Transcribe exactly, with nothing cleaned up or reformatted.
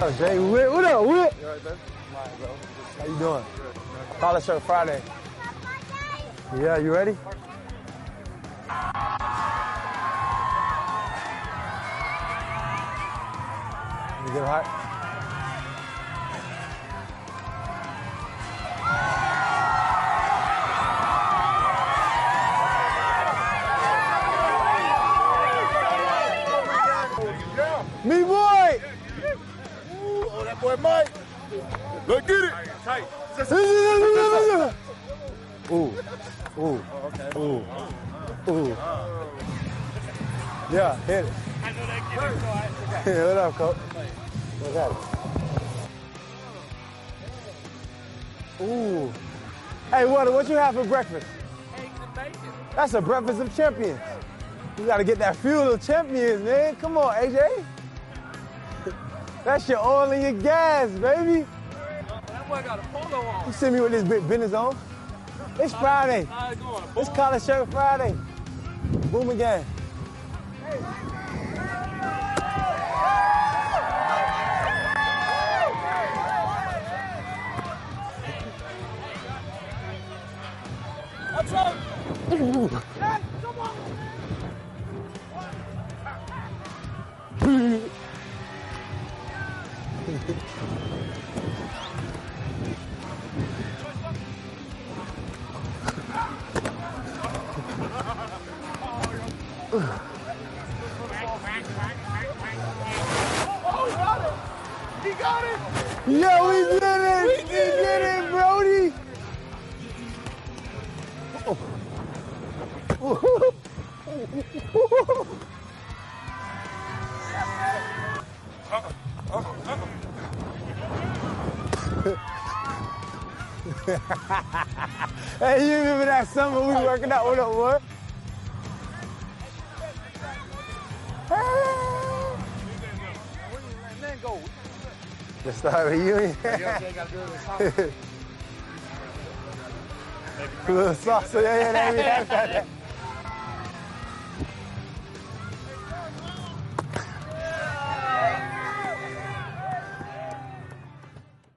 up, Jay? What, what up, what? You alright, Ben? I'm alright, bro. How you doing? Good. Collar Shirt Friday. Yeah, you ready? You get hot? Me boy! Ooh, oh, that boy Mike. Look, get it. Tight. Ooh, ooh, ooh, ooh. Yeah, hit it. I know that kid is so I forgot. Yeah, what up, coach? What's that? Ooh. Hey, what, what you have for breakfast? Eggs and bacon. That's a breakfast of champions. You gotta get that fuel of champions, man. Come on, A J. That's your oil and your gas, baby. That boy got a polo on. You see me with this big business on? It's Friday. How's it going? It's Collar Shirt Friday. Boom again. What's up? Hey, come on. He got it. Yo, we did it! We did, we did it, Brody! Hey, you remember that summer we working out? What up, what? The start reunion. Little salsa, yeah, yeah, yeah, yeah.